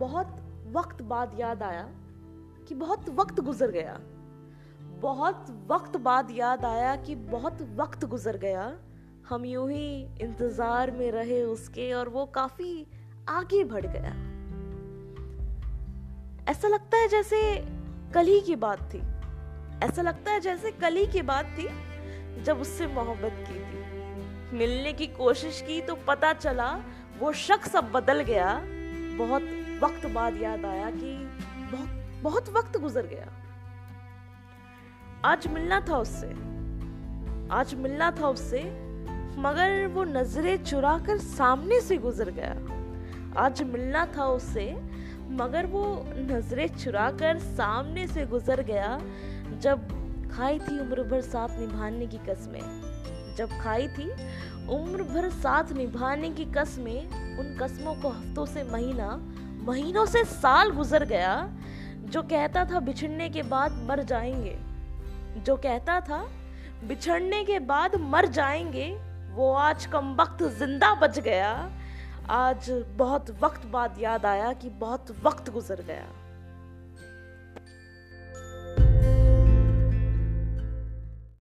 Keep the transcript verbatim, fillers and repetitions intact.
बहुत वक्त बाद याद आया कि बहुत वक्त गुजर गया। बहुत वक्त बाद याद आया कि बहुत वक्त गुजर गया। हम यूं ही इंतजार में रहे उसके और वो काफी आगे बढ़ गया। ऐसा लगता है जैसे कल ही की बात थी। ऐसा लगता है जैसे कल ही की बात थी जब उससे मोहब्बत की थी। मिलने की कोशिश की तो पता चला वो शख्स अब बदल गया। बहुत वक्त बाद याद आया कि बहुत बहुत वक्त गुजर गया। आज मिलना था उससे आज मिलना था उससे मगर वो नजरें चुरा कर सामने से गुजर गया। आज मिलना था उससे मगर वो नजरें चुरा कर सामने से गुजर गया। जब खाई थी उम्र भर साथ निभाने की कसमें जब खाई थी उम्र भर साथ निभाने की कसमें उन कसमों को हफ्तों से महीना महीनों से साल गुजर गया। जो कहता था बिछड़ने के बाद मर जाएंगे जो कहता था बिछड़ने के बाद मर जाएंगे वो आज कमबख्त जिंदा बच गया। आज बहुत वक्त बाद याद आया कि बहुत वक्त गुजर गया।